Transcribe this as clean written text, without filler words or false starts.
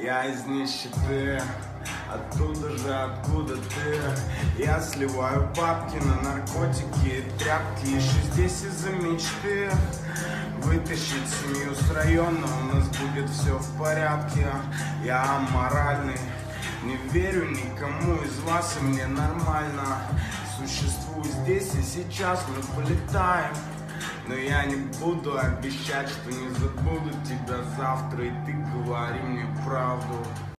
Я из нищеты, оттуда же, откуда ты. Я сливаю бабки на наркотики и тряпки. Еще здесь из-за мечты вытащить семью с района. У нас будет все в порядке. Я аморальный, не верю никому из вас, и мне нормально. Существую здесь и сейчас, мы полетаем. Но я не буду обещать, что не забуду тебя завтра. И ты говори мне правду.